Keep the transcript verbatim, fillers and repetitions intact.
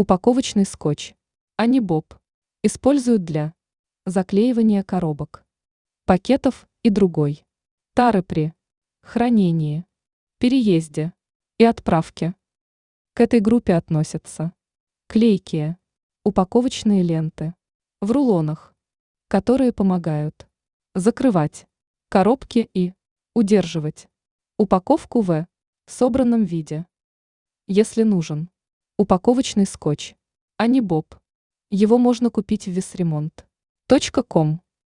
Упаковочный скотч. Анибоб. Используют для заклеивания коробок, пакетов и другой. Тары при хранении, переезде и отправке. К этой группе относятся клейкие, упаковочные ленты в рулонах, которые помогают закрывать коробки и удерживать упаковку в собранном виде. Если нужен упаковочный скотч, анибоб, его можно купить в весремонт точка ком.